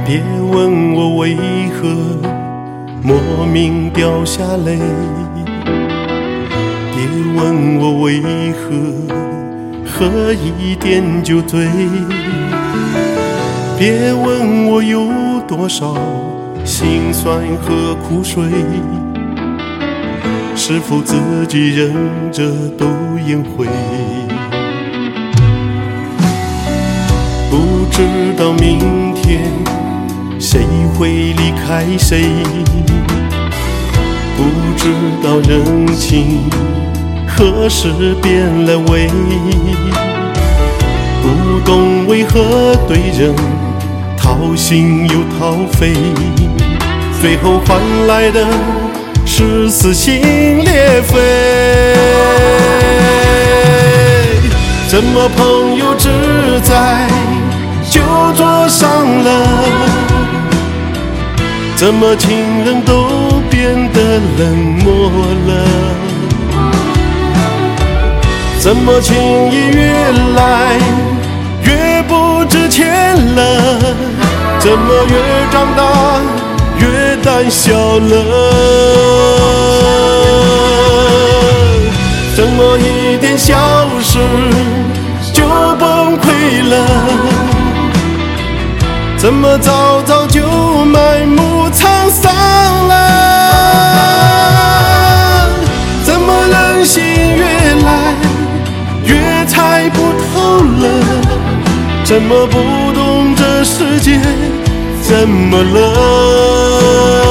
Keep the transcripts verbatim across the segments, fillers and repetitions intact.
别问我为何莫名掉下泪，别问我为何喝一点就醉，别问我有多少辛酸和苦水，是否自己忍着都颜回。不知道明天谁会离开谁，不知道人情何时变了味，不懂为何对人掏心又掏肺，最后换来的是撕心裂肺。怎么朋友只在酒桌上了，怎么情人都变得冷漠了，怎么情谊越来越不值钱了，怎么越长大越胆小了，怎么一点小事就崩溃了，怎么早早就埋没沧桑了，怎么人心越来越猜不透了，怎么不懂这世界怎么了。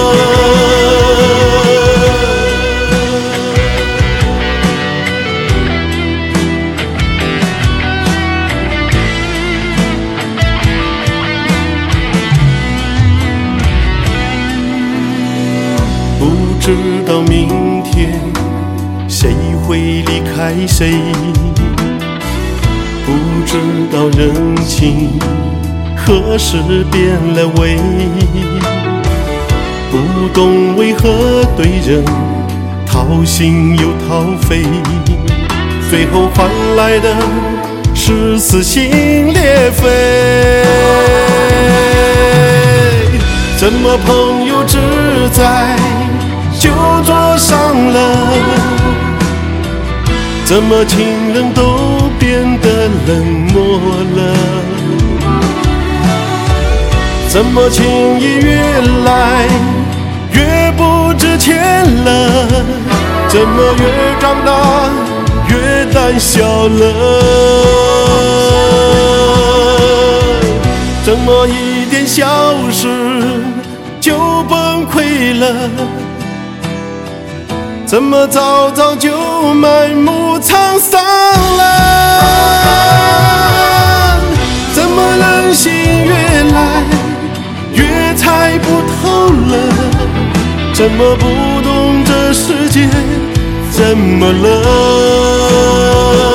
不知道明天谁会离开谁，不知道人情何时变了味，不懂为何对人掏心又掏肺，最后换来的是撕心裂肺。怎么朋友只在酒桌上了，怎么情人都变得冷漠了，怎么情谊越来越不值钱了，怎么越长大越胆小了，怎么一点小事就崩溃了，怎么早早就埋没沧桑了，怎么人心越来越猜不透了，怎么不懂这世界怎么了。